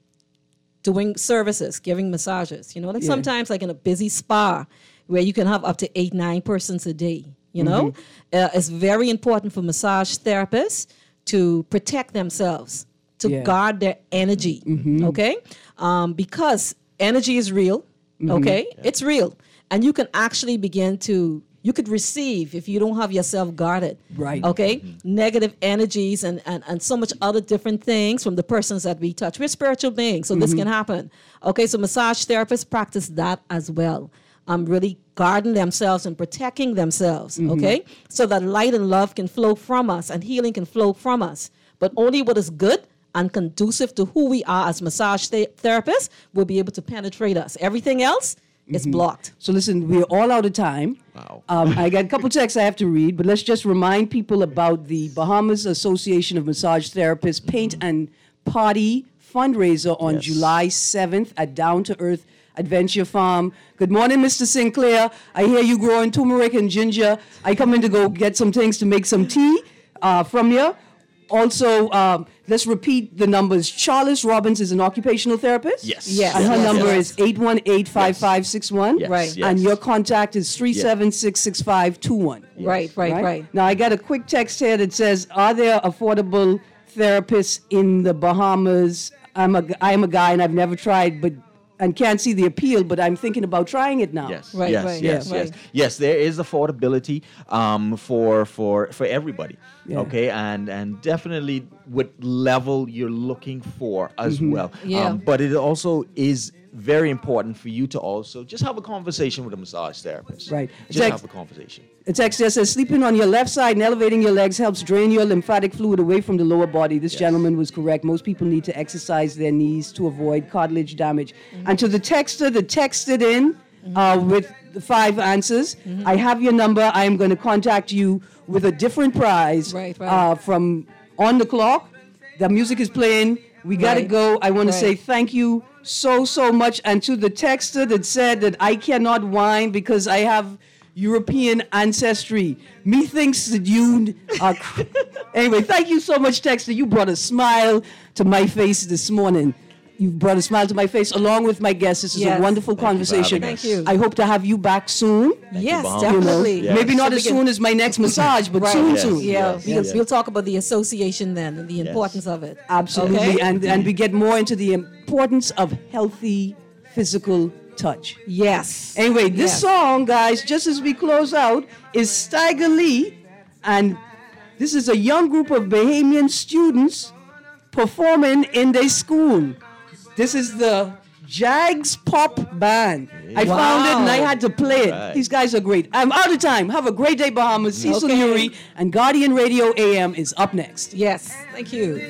doing services, giving massages, you know, like Yeah. sometimes like in a busy spa where you can have up to eight, nine persons a day, you know, uh, it's very important for massage therapists to protect themselves, to Yeah. guard their energy, okay? Um, because energy is real, Mhm. okay? It's real. And you can actually begin to, you could receive if you don't have yourself guarded. Right. Okay? Negative energies and, and, and so much other different things from the persons that we touch. We're spiritual beings, so this Mhm. can happen. Okay, so massage therapists practice that as well. Um, really guarding themselves and protecting themselves, Mhm. okay? So that light and love can flow from us and healing can flow from us. But only what is good and conducive to who we are as massage th- therapists will be able to penetrate us. Everything else is Mhm. blocked. So listen, we're all out of time. Wow. Um, I got a couple texts I have to read, but let's just remind people about the Bahamas Association of Massage Therapists Paint and Party fundraiser on Yes. July seventh at Down to Earth Adventure Farm. Good morning, Mister Sinclair. I hear you growing turmeric and ginger. I come in to go get some things to make some tea uh, from you. Also, um, let's repeat the numbers. Charles Robbins is an occupational therapist. Yes. Yes. And her Yes. number Yes. is eight one eight, five five six one. Yes, Right. yes. And your contact is three seven six six five two one. Right, right, right. Now, I got a quick text here that says, are there affordable therapists in the Bahamas? I'm a, I'm a guy and I've never tried, but and can't see the appeal, but I'm thinking about trying it now. Yes, Right, yes, right, yes, yeah, yes, right. yes. There is affordability um, for for for everybody. Yeah. Okay, and and definitely what level you're looking for as Mhm. well. Yeah. Um, but it also is very important for you to also just have a conversation with a massage therapist. Right. Just It's like- have a conversation. A text here says, sleeping on your left side and elevating your legs helps drain your lymphatic fluid away from the lower body. This gentleman was correct. Most people need to exercise their knees to avoid cartilage damage. And to the texter that texted in uh, with the five answers, I have your number. I am going to contact you with a different prize Right, right. Uh, from On the Clock. The music is playing. We got to Right. go. I want to say Right. thank you so, so much. And to the texter that said that I cannot whine because I have European ancestry. Me thinks that you are. cr- Anyway, thank you so much, texter. You brought a smile to my face this morning. You've brought a smile to my face along with my guests. This is Yes. a wonderful Thank you for having conversation. us. Thank you. I hope to have you back soon. Yes, Bahama. You know, definitely. Yes. maybe not So as we can- soon as my next massage, but Right. soon, Yes. soon. Yeah, Yes, because yes. we'll talk about the association then and the importance of it. Absolutely. Okay? And, and we get more into the importance of healthy physical touch. Yes. Anyway, this Yes. song, guys, just as we close out, is Steiger Lee. And this is a young group of Bahamian students performing in their school. This is the Jags Pop Band. I Wow. found it and I had to play it. Right. These guys are great. I'm out of time. Have a great day, Bahamas. Cecil Okay. Uri and Guardian Radio A M is up next. Yes. Thank you.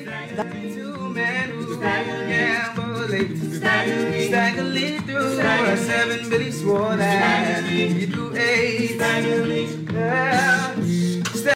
Staggerly through seven Billy swore that he threw eight. Yeah.